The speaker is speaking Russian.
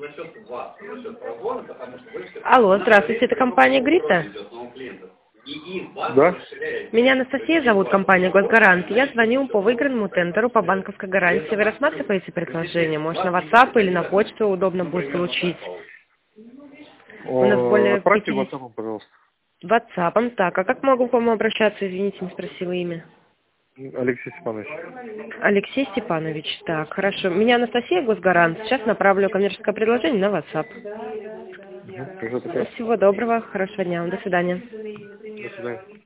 Алло, здравствуйте, это компания Грита? Да? Меня Анастасия зовут, компания Госгарант. Я звоню по выигранному тендеру по банковской гарантии. Вы рассматриваете предложение? Может, на WhatsApp или на почту удобно будет получить? У нас более Отправьте 50... WhatsApp, пожалуйста. WhatsApp, так. А как могу к вам обращаться? Извините, не спросила имя. Алексей Степанович. Алексей Степанович. Так, хорошо. Меня Анастасия, Госгарант. Сейчас направлю коммерческое предложение на WhatsApp. Хорошо, Всего доброго, хорошего дня. До свидания. до свидания.